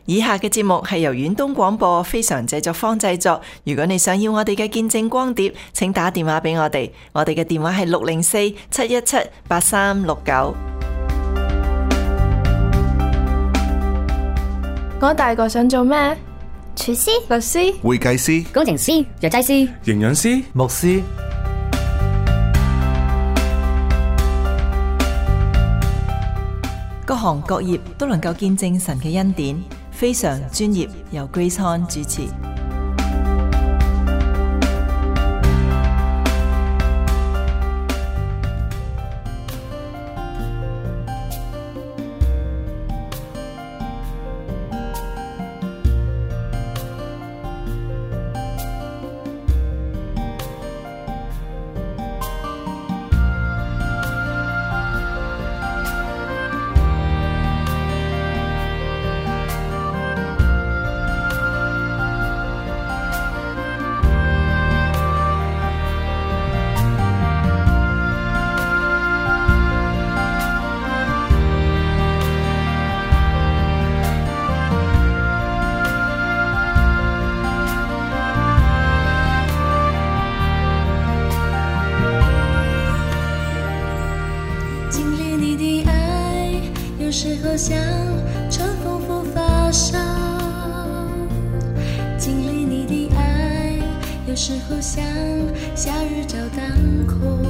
以下嘅節目係由遠東廣播非常製作坊製作。如果你想要我哋嘅見證光碟，請打電話俾我哋。我哋嘅電話係604-717-8369。 我大個想做咩？ 廚師、 律師、 會計師、 工程師、藥劑師、 營養師、 牧師。 各行各業都能夠見證神嘅恩典，非常專業，由 Grace Han 主持。 像春风拂发上，经历你的爱，有时候像夏日照当空，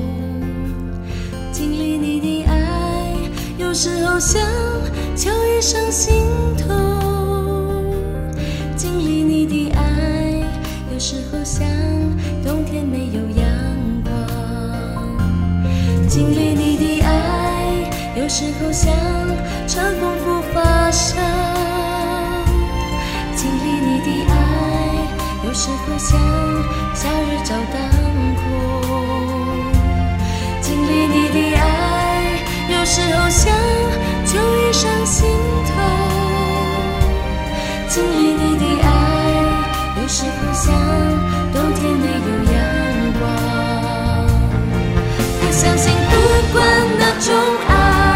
经历你的爱，有时候像秋雨上心头，经历你的爱，有时候像冬天没有阳光，经历你的爱，有时候像春风拂发上，经历你的爱，有时候像夏日照当空，经历你的爱，有时候像秋雨上心头，经历你的爱，有时候像冬天没有阳光。我相信不管那种爱，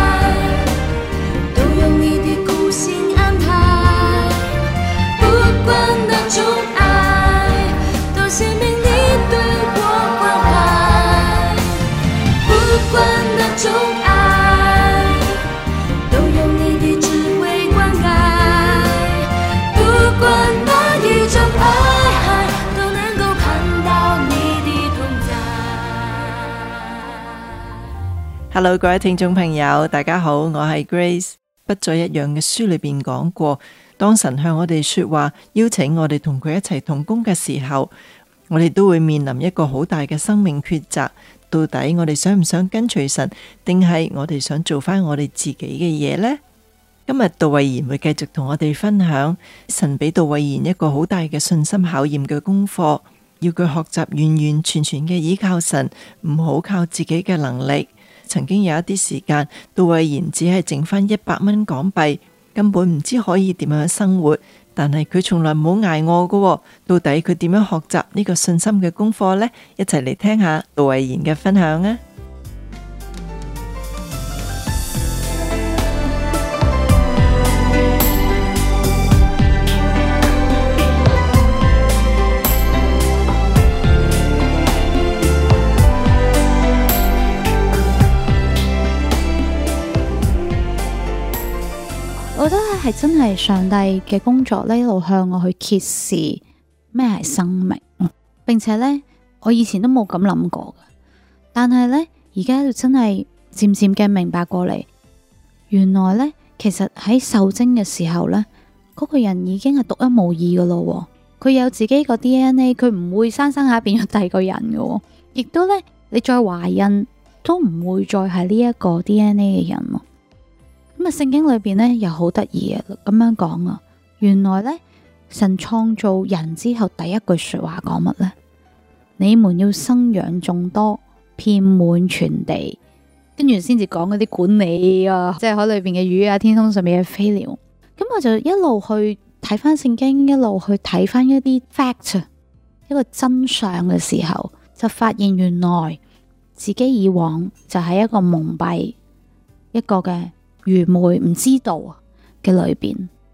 Hello， 各位聽眾朋友，大家好，我係 Grace。不再一樣嘅書裏邊講過，當神向我哋說話，邀請我哋同佢一齊同工嘅時候，我哋都會面臨一個好大嘅生命抉擇。到底我哋想唔想跟隨神，定係我哋想做翻我哋自己嘅嘢呢？今日杜慧賢會繼續同我哋分享神俾杜慧賢一個好大嘅信心考驗嘅功課，要佢學習完完全全嘅依靠神，唔好靠自己嘅能力。曾經有一啲時間，杜慧賢只係剩翻100蚊港幣，根本唔知可以點樣生活。但係佢從來冇挨餓㗎，到底佢點樣學習呢個信心嘅功課呢？一齊嚟聽下杜慧賢嘅分享啊！ 我覺得係真係上帝嘅工作呢，一路向我去揭示咩係生命，並且呢，我以前都冇咁諗過嘅，但係呢，而家就真係漸漸嘅明白過嚟，原來呢，其實喺受精嘅時候呢，嗰個人已經係獨一無二噶咯，佢有自己個 DNA， 佢唔會生下變咗第二個人嘅，亦都呢，你再懷孕都唔會再係呢一個 DNA 嘅人咯。咁啊，聖經裏邊呢又好得意嘅，咁樣講啊，原來呢，神創造人之後第一句說話講乜呢？你們要生養眾多，遍滿全地，跟住先至講嗰啲管理啊，即係海裏邊嘅魚啊，天空上面嘅飛鳥。咁我就一路去睇翻聖經，一路去睇翻一啲 fact， 一個真相嘅時候，就發現原來自己以往就係一個蒙蔽，一個嘅愚昧唔知道嘅裏邊，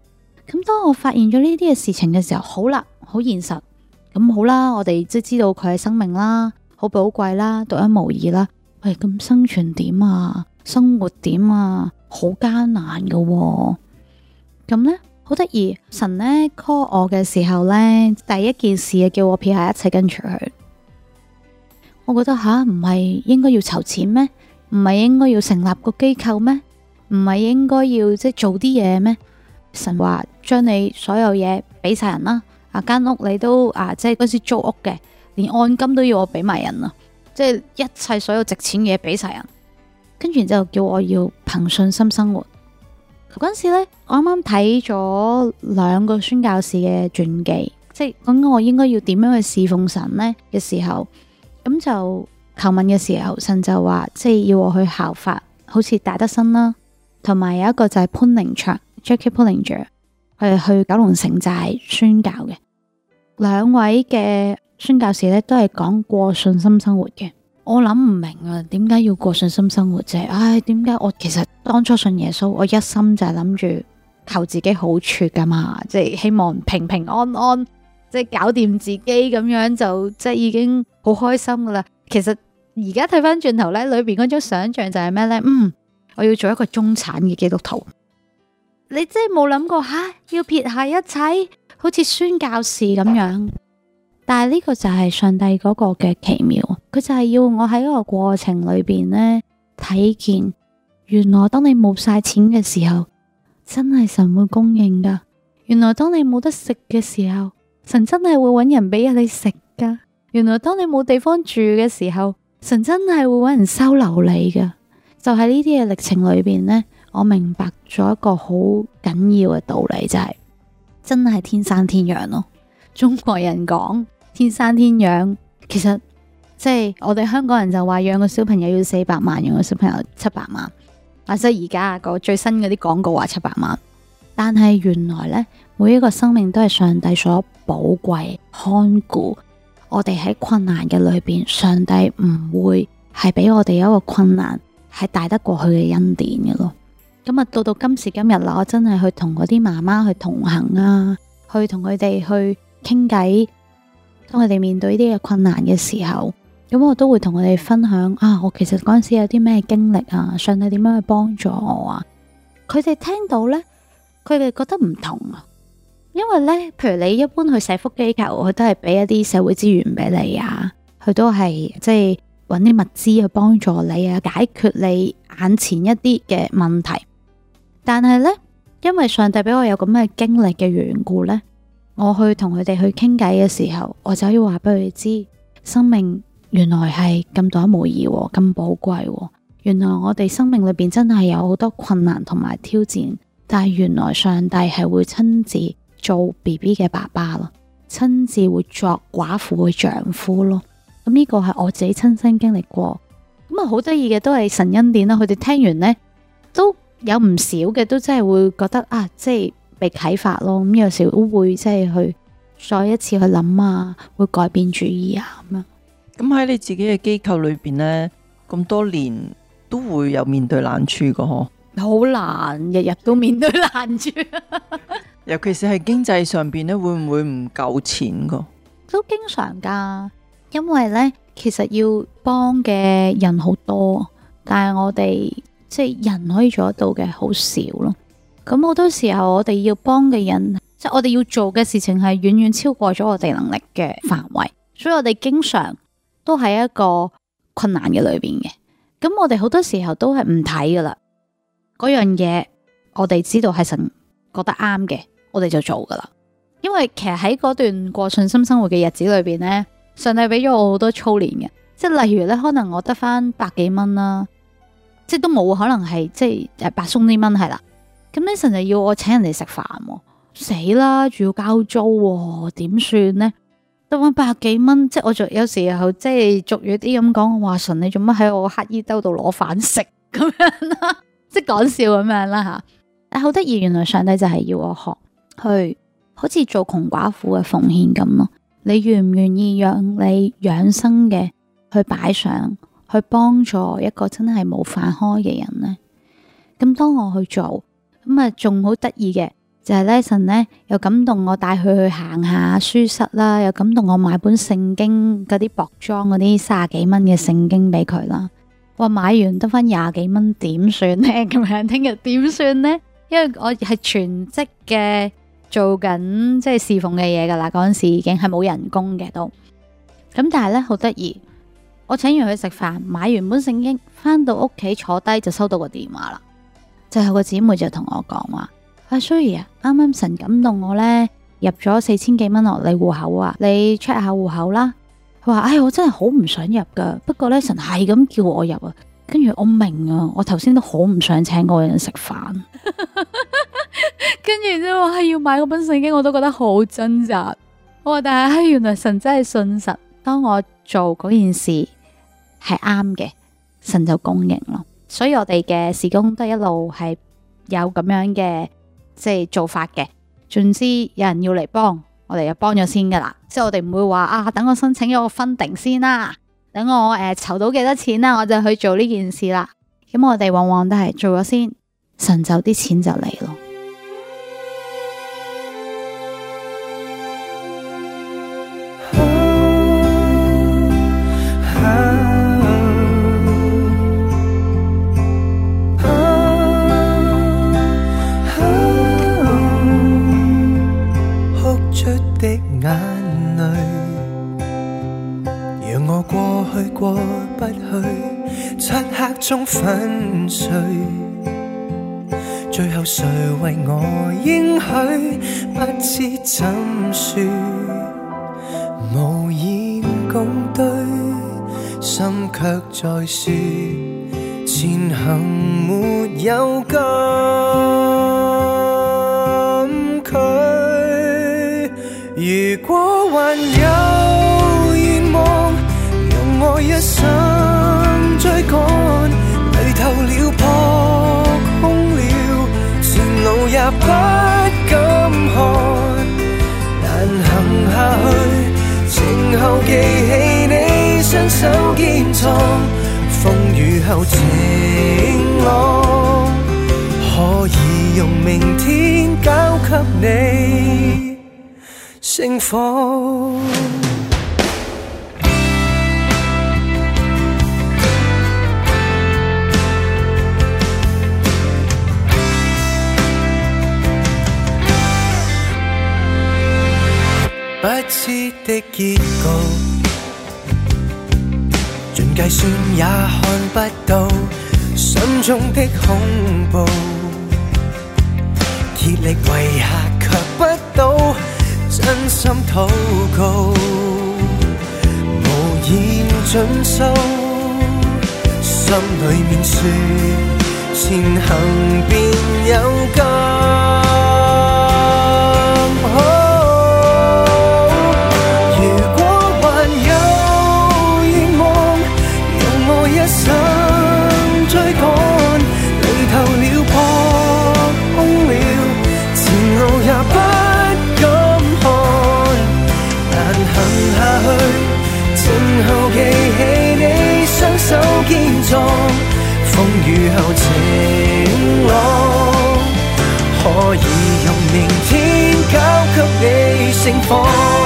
咁當我發現咗呢啲嘅事情嘅時候，好啦，好現實，咁好啦，我哋即係知道佢係生命啦，好寶貴啦，獨一無二啦。喂，咁生存點啊？生活點啊？好艱難噶喎。咁呢，好得意，神呢 call 我嘅時候呢，第一件事叫我撇下一切跟隨佢。我覺得唔係應該要籌錢咩？唔係應該要成立個機構咩？唔係應該要即係做啲嘢咩？神話將你所有嘢俾晒人啦，間屋你都即係嗰時租屋嘅，連按金都要我俾埋人啊，即係一切所有值錢嘅嘢俾晒人，跟住之後叫我要憑信心生活。嗰陣時咧，我啱啱睇咗2個宣教士嘅傳記，即係講我應該要點樣去侍奉神呢嘅時候，咁就求問嘅時候，神就話即係要我去效法，好似戴德生啦，同埋有一個就係潘寧卓 Jackie Pullinger 去九龍城寨宣教嘅。2位嘅宣教士咧都係講過信心生活嘅。我諗唔明啊，點解要過信心生活啫？點解我其實當初信耶穌，我一心就係諗住求自己好處噶嘛，即係希望平平安安，即係搞掂自己咁樣就即係已經好開心噶啦。其實而家睇翻轉頭咧，裏邊嗰種想象就係咩咧？我要做一個中產嘅基督徒。你真係冇諗過要撇下一切，好似宣教士咁樣。但係呢個就係上帝嗰個嘅奇妙，佢就係要我喺嗰個過程裏邊呢，睇見，原來當你冇晒錢嘅時候，真係神會供應噶。原來當你冇得食嘅時候，神真係會搵人俾你食噶。原來當你冇地方住嘅時候，神真係會搵人收留你噶。就喺呢啲嘅歷程裏邊呢，我明白咗一個好緊要嘅道理，就係真係天生天養咯。中國人講天生天養，其實即係我哋香港人就話養個小朋友要400萬，養個小朋友700萬，或者而家個最新嗰啲廣告話700萬。但係原來呢，每一個生命都係上帝所寶貴看顧。我哋喺困難嘅裏邊，上帝唔會係俾我哋有一個困難係大得過佢嘅恩典嘅咯。咁到今時今日啦，我真係去同嗰啲媽媽去同行啊，去同佢哋去傾偈。當佢哋面對呢啲嘅困難嘅時候，咁我都會同佢哋分享我其實嗰陣時有啲咩經歷啊，上帝點樣去幫助我啊。佢哋聽到呢，佢哋覺得唔同啊。因為呢，譬如你一般去社福機構，佢都係俾一啲社會資源俾你啊，佢都係即係揾啲物資去幫助你啊，解決你眼前一啲嘅問題。但係呢，因為上帝俾我有咁嘅經歷嘅緣故呢，我去同佢哋去傾偈嘅時候，我就要話俾佢哋知，生命原來係咁獨一無二，咁寶貴。原來我哋生命裏邊真係有好多困難同埋挑戰，但係原來上帝係會親自做 BB 嘅爸爸咯，親自會作寡婦嘅丈夫咯。咁呢個係我自己親身經歷過。咁好得意嘅都係神恩典啦。佢哋聽完呢，都有唔少嘅都真係會覺得即係被啟發咯。咁有時都會即係去再一次去諗啊，會改變主意啊咁樣。 咁喺你自己嘅機構裏邊呢，咁多年都會有面對難處噶嗬？ 好難，日日都面對難處。 尤其是係經濟上邊呢，會唔會唔夠錢噶？ 都經常噶，因為呢，其實要幫嘅人好多，但係我哋即係人可以做得到嘅好少咯。咁好多時候我哋要幫嘅人，即係我哋要做嘅事情係遠遠超過咗我哋能力嘅範圍，所以我哋經常都喺一個困難嘅裏邊嘅。咁我哋好多時候都係唔睇噶啦，嗰樣嘢我哋知道係神覺得啱嘅，我哋就做噶啦。因為其實喺嗰段過信心生活嘅日子裏邊呢，上帝俾咗我好多操練嘅，即係例如咧，可能我得翻100幾蚊啦，即係都冇可能係即係白鬆啲蚊係啦。咁呢神就要我請人哋食飯，死啦，仲要交租，點算呢？得翻100幾蚊，即係我仲有時候即係俗語啲咁講，我話神你做乜喺我乞衣兜度攞飯食咁樣啦，即係講笑咁樣啦吓。但係好得意，原來上帝就係要我學去，好似做窮寡婦嘅奉獻咁咯。你願唔願意讓你養生嘅去擺上，去幫助一個真係冇飯開嘅人呢？咁當我去做，咁仲好得意嘅， 就係咧神咧又感動我帶佢去行下書室啦，又感動我買本聖經嗰啲薄裝嗰啲30幾蚊嘅聖經俾佢啦。話買完得翻20幾蚊點算呢？咁樣聽日點算呢？因為我係全職嘅做緊即係侍奉嘅嘢噶啦，嗰陣時已經係冇人工嘅都。咁但係咧好得意，我請完佢食飯，買完本聖經，翻到屋企坐低就收到個電話啦。就有個姊妹就同我講話：阿 Zoe 啊，啱啱神感動我咧，入咗4000幾蚊落你戶口啊，你 check 下戶口啦。佢話：我真係好唔想入噶，不過咧神係咁叫我入啊。跟住我明啊，我頭先都好唔想請嗰個人食飯。跟住之後要買嗰本聖經，我都覺得好掙扎。我話但係原來神真係信實，當我做嗰件事係啱嘅，神就供應咯。所以我哋嘅事工都一路係有咁樣嘅即係做法嘅。總之有人要嚟幫，我哋就幫咗先噶啦。即係我哋唔會話等我申請咗個funding先啦，等我籌到幾多錢啦，我就去做呢件事啦。咁我哋往往都係做咗先，神就啲錢就嚟咯。 過不去，漆黑中粉碎，最後誰為我應許，不知怎說，無言共對，心卻在說，前行沒有禁區，如果還有願望，我一生追趕，累透了撲空了，前路也不敢看，難行下去，靜候記起你雙手堅壯，風雨後晴朗，可以用明天交給你盛放。不知的結局，盡計算也看不到，心中的恐怖，竭力為下卻不到，真心禱告，無言盡數，心裏面說，前行便有金。手堅壯，風雨後晴朗，可以用明天交給你盛放。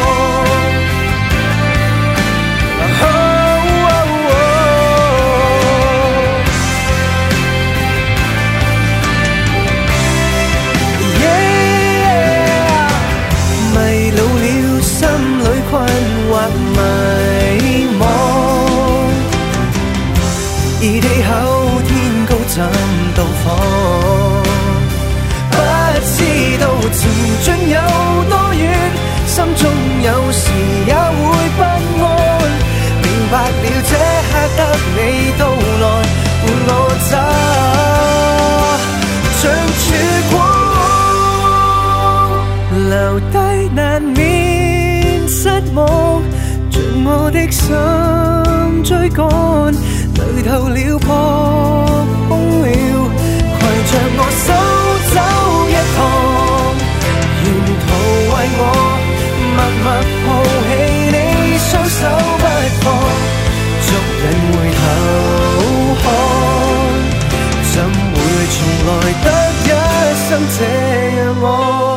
迷路了，心裏困惑迷惘，而地厚天高怎到訪？不知道前進有多遠，心中有時也會不安。明白了這刻得你到來伴我走，像曙光留低難免失望，盡我的心追趕。累透了撲空了，攜着我手走一趟，沿途為我默默抱起你雙手不放，逐人回頭看，怎會從來得一生這樣愛。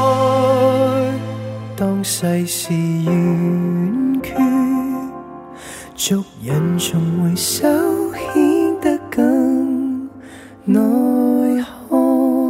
世事圓缺，俗人重回首顯得更耐看。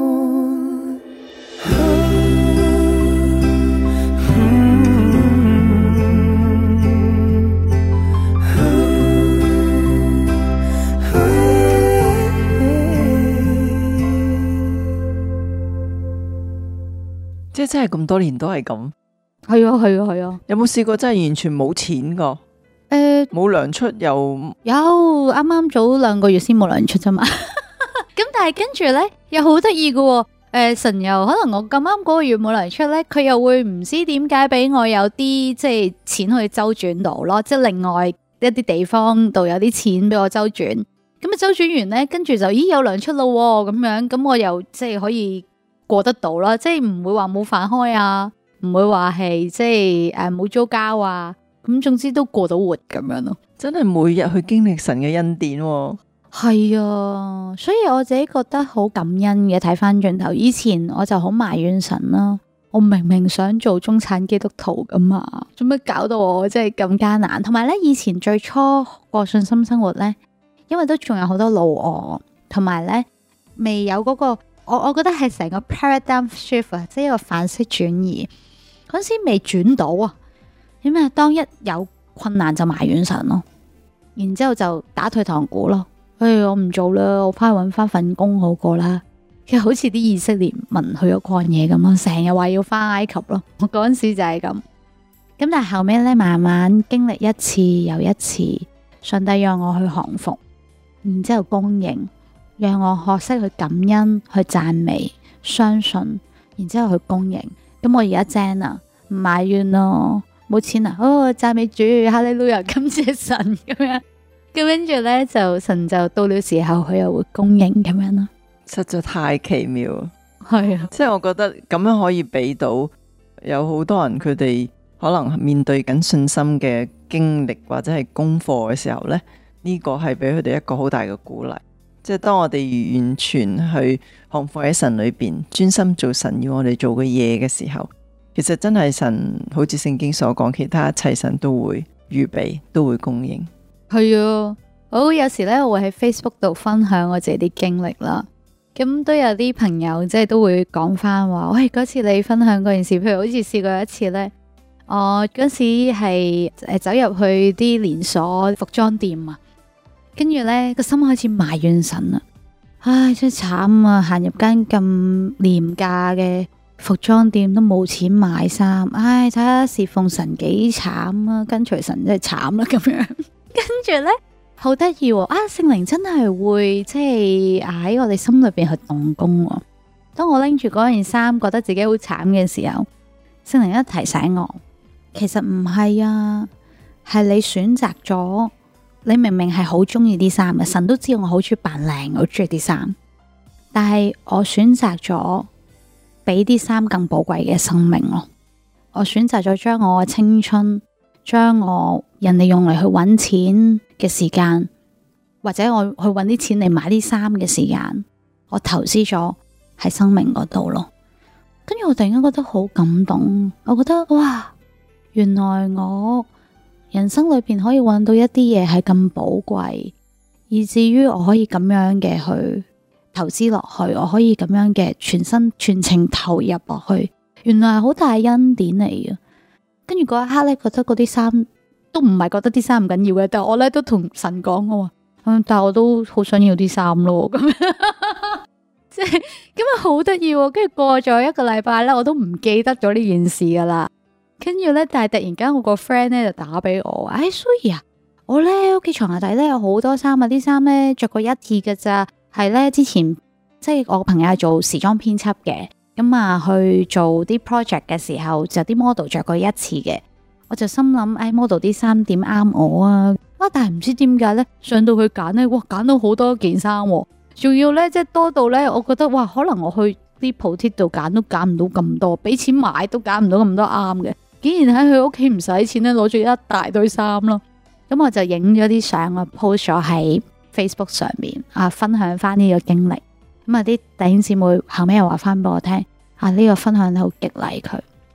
即係真係咁多年都係咁。 係啊係啊係啊。 有冇試過真係完全冇錢噶？冇糧出又有，啱啱早2個月先冇糧出啫嘛。咁但係跟住咧又好得意嘅喎。神又可能我咁啱嗰個月冇糧出咧，佢又會唔知點解俾我有啲即係錢去周轉到咯，即係另外一啲地方度有啲錢俾我周轉。咁啊周轉完咧，跟住就咦有糧出咯咁樣，咁我又即係可以過得到啦，即係唔會話冇飯開啊，唔會話係即係冇租交啊，咁總之都過到活咁樣咯。 真係每日去經歷神嘅恩典喎。 係啊，所以我自己覺得好感恩嘅。睇翻轉頭，以前我就好埋怨神啦。我明明想做中產基督徒噶嘛，做乜搞到我即係咁艱難？同埋咧，以前最初過信心生活咧，因為都仲有好多老我，同埋咧未有嗰個，我覺得係成個 paradigm shift 啊，即係一個範式轉移。嗰時未轉到啊，點解？當一有困難就埋怨神咯，然之後就打退堂鼓咯。我唔做啦，我翻去搵翻份工好過啦。其實好似啲以色列民去咗曠野咁咯，成日話要翻埃及咯。我嗰陣時就係咁。咁但係後尾咧，慢慢經歷一次又一次，上帝讓我去降服，然之後供應，讓我學識去感恩、去讚美、相信，然之後去供應。咁我而家正啊，唔埋怨咯，冇錢啊，讚美主，哈利路亞，感謝神咁樣。咁跟住咧，就神就到了時候，佢又會供應咁樣咯。 實在太奇妙。 係啊， 即係我覺得咁樣可以俾到有好多人，佢哋可能面對緊信心嘅經歷或者係功課嘅時候咧，呢個係俾佢哋一個好大嘅鼓勵。即係當我哋完全去降服喺神裏邊，專心做神要我哋做嘅嘢嘅時候，其實真係神好似聖經所講，其他一切神都會預備，都會供應。 係啊，我有時咧，我會喺 Facebook 度分享我自己啲經歷啦。咁都有啲朋友即係都會講翻話，喂，嗰次你分享嗰件事，譬如好似試過一次咧，我嗰時係走入去啲連鎖服裝店啊，跟住咧個心開始埋怨神啦，唉，真係慘啊！行入間咁廉價嘅服裝店都冇錢買衫，唉，睇下侍奉神幾慘啊，跟隨神真係慘啦咁樣。跟住咧，好得意喎！聖靈真係會即係喺我哋心裏邊去動工喎。當我拎住嗰件衫，覺得自己好慘嘅時候，聖靈一提醒我，其實唔係啊，係你選擇咗，你明明係好中意啲衫嘅，神都知道我好中意扮靚，好中意啲衫，但係我選擇咗比啲衫更寶貴嘅生命咯。我選擇咗將我嘅青春，將我人哋用嚟去揾錢嘅時間，或者我去揾啲錢嚟買啲衫嘅時間，我投資咗喺生命嗰度咯。跟住我突然間覺得好感動，我覺得哇，原來我人生裏邊可以揾到一啲嘢係咁寶貴，以至於我可以咁樣嘅去投資落去，我可以咁樣嘅全身全情投入落去，原來係好大恩典嚟嘅。跟住嗰一刻咧，覺得嗰啲衫都唔係覺得啲衫唔緊要嘅，但係我咧都同神講我話，但係我都好想要啲衫咯，咁樣即係咁啊，好得意喎！跟住過咗1個禮拜咧，我都唔記得咗呢件事噶啦。跟住咧，但係突然間我個 friend 咧就打俾我，所以啊，我咧屋企床下底咧有好多衫啊，啲衫咧着過一次嘅咋，係咧之前即係我朋友係做時裝編輯嘅。咁啊，去做啲 project 嘅時候，就啲 model 着過一次嘅，我就心諗，model 啲衫點啱我啊？但係唔知點解咧，上到去揀咧，哇，揀到好多件衫，仲要咧，即係多到咧，我覺得哇，可能我去啲鋪貼度揀都揀唔到咁多，俾錢買都揀唔到咁多啱嘅，竟然喺佢屋企唔使錢咧，攞住一大堆衫咯。咁我就影咗啲相啊 post 咗喺 Facebook 上面啊，分享翻呢個經歷。咁啊，啲弟兄姊妹後尾又話翻俾我聽，呢個分享好激勵佢。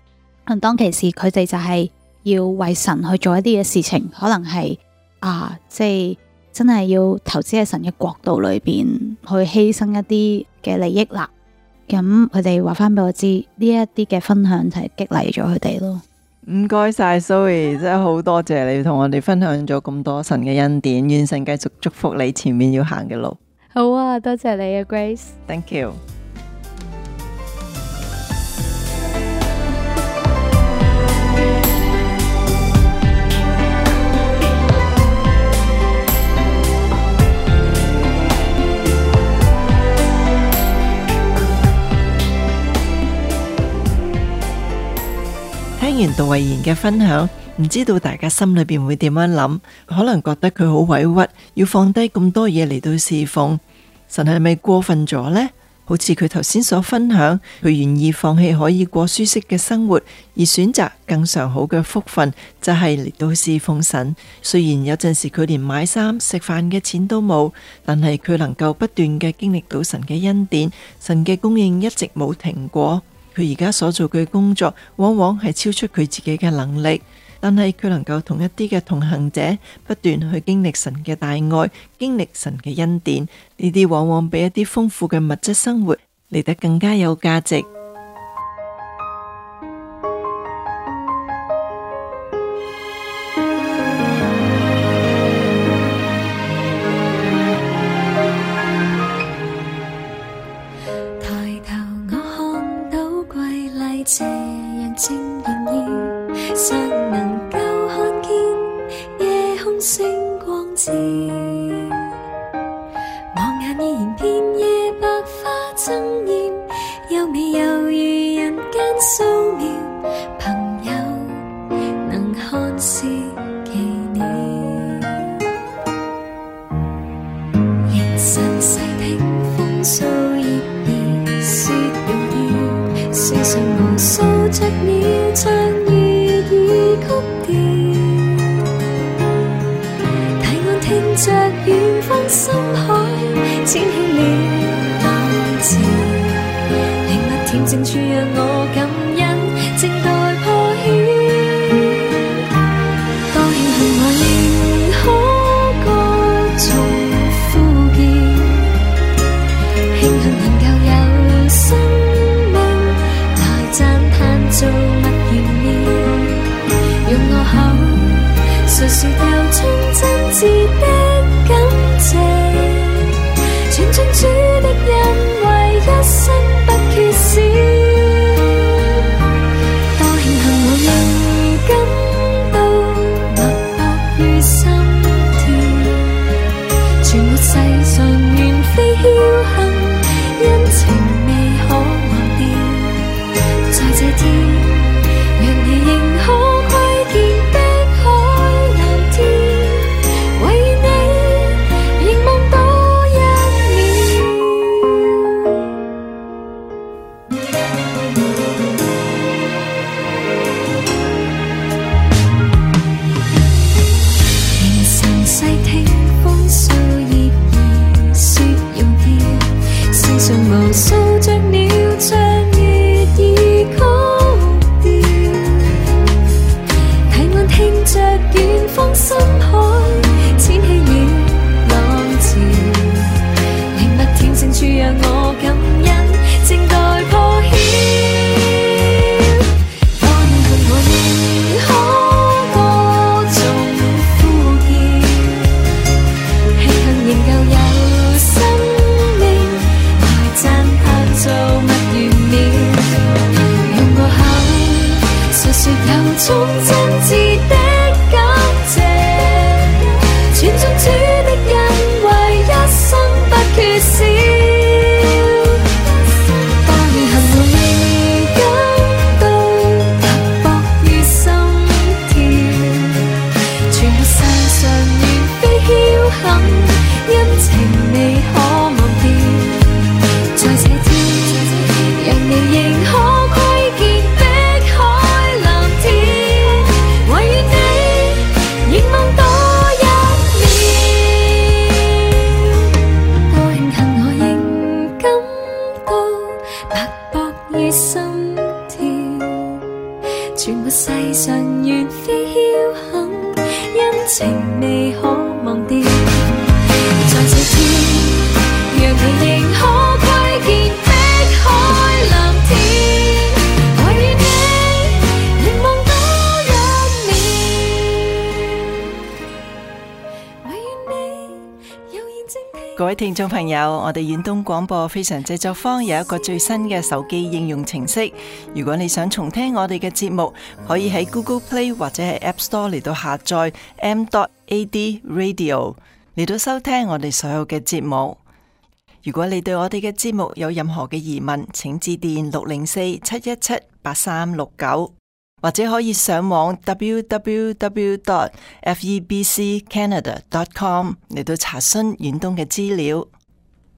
當其時佢哋就係要為神去做一啲嘅事情，可能係即係真係要投資喺神嘅國度裏邊去犧牲一啲嘅利益啦。咁佢哋話翻俾我知，呢一啲嘅分享就係激勵咗佢哋咯。 唔該晒 Zoe， 真係好多謝你同我哋分享咗咁多神嘅恩典，願神繼續祝福你前面要行嘅路。 好啊，多謝你啊 Grace。Thank you。聽完杜慧妍嘅分享，唔知道大家心裏邊會點樣諗？可能覺得佢好委屈，要放低咁多嘢嚟到侍奉神，係咪過分咗呢？好似佢頭先所分享，佢願意放棄可以過舒適嘅生活，而選擇更上好嘅福分，就係嚟到侍奉神。雖然有陣時佢連買衫食飯嘅錢都冇，但係佢能夠不斷嘅經歷到神嘅恩典，神嘅供應一直冇停過。佢而家所做嘅工作往往係超出佢自己嘅能力，但係佢能夠同一啲嘅同行者不斷去經歷神嘅大愛，經歷神嘅恩典，呢啲往往比一啲豐富嘅物質生活嚟得更加有價值。 這樣正然要尚能夠看見夜空星光照，望眼依然遍野百花爭艷，優美猶如人間素描，朋友能看是奇妙。凝神細聽風騷葉兒說容易，樹上無數雀鳥唱悅耳曲調，提案聽着遠方深海濺起了浪潮，靈物恬靜處讓我感恩，靜待破曉。多慶幸我仍可歌頌呼叫，慶幸能夠有生命來讚嘆造物玄妙，用我口述說由衷真摯的感謝，全盡主的恩惠一生不缺少。多慶幸我仍感到脈搏與心跳，全活世上原非僥倖，恩情未可忘掉。在這天，讓你仍可窺見碧海藍天，為你凝望多一秒。凝神細聽風騷葉兒說容調，世上無數雀鳥唱悅耳曲調，提案聽着遠方深海濺起了浪潮，靈物恬靜處讓我感恩，靜待破曉。多慶幸我仍可歌頌呼叫，慶幸仍舊有生命來讚嘆造物玄妙，用我口述說由衷真摯的感謝，全盡主的恩惠一生不缺少。多慶幸我仍感到脈搏與心跳，全活世上原非僥倖，恩情未可忘掉。在這天，讓你仍可窺見碧海藍天，唯願你全沒世上原非僥倖，因情未可忘掉。在這天，讓你仍可窺見碧海藍天，唯願你凝望多一面，唯願你有現正聽。 各位聽眾朋友，我哋遠東廣播非常製作坊有一個最新嘅手機應用程式，如果你想重聽我哋嘅節目，可以喺 Google Play 或者係 App Store 嚟到下載 m.ad radio 嚟到收聽我哋所有嘅節目。如果你對我哋嘅節目有任何嘅疑問，請致電604-717-8369，或者可以上網 www.febccanada.com 嚟到查詢遠東嘅資料。